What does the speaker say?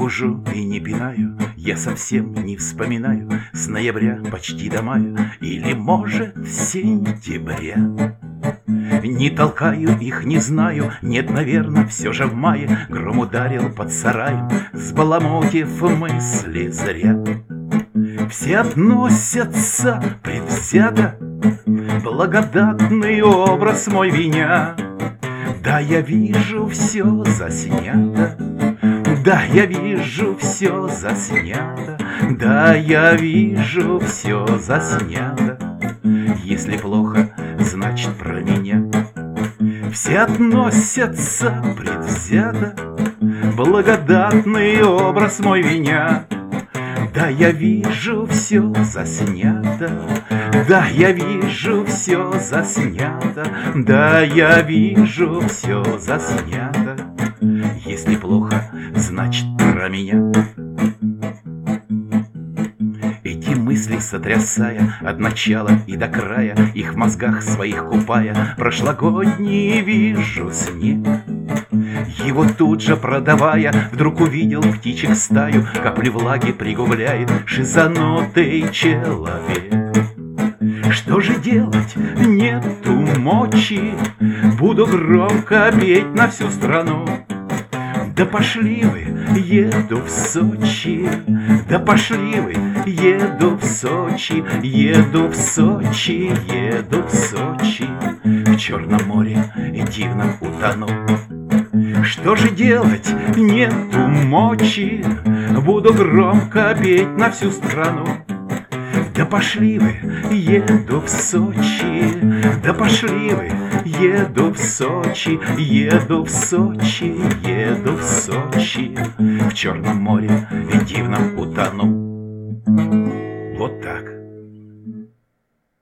бужу и не пинаю, я совсем не вспоминаю с ноября почти до мая, или, может, с сентября. Не толкаю их, не знаю, нет, наверно, все же в мае гром ударил под сараем, сбаламутив мысли зря. Все относятся предвзято, благодатный образ мой виня. Да, я вижу, все заснято, да, я вижу, все заснято, да, я вижу, все заснято. Если плохо, значит про меня. Все относятся предвзято, благодатный образ мой виня. Да, я вижу, все заснято, да, я вижу, все заснято, да, я вижу, все заснято. Если плохо, значит про меня. Эти мысли сотрясая от начала и до края, их в мозгах своих купая, прошлогодний вижу снег. Его тут же продавая, вдруг увидел птичек стаю, капли влаги пригубляет шизанутый человек. Что же делать? Нету мочи, буду громко петь на всю страну. Да пошли вы, еду в Сочи, да пошли вы, еду в Сочи, еду в Сочи, еду в Сочи, в Черном море дивно утону. Что же делать? Нету мочи, буду громко петь на всю страну. Да пошли вы, еду в Сочи, да пошли вы, еду в Сочи, еду в Сочи, еду в Сочи, в Черном море дивно утону. Вот так.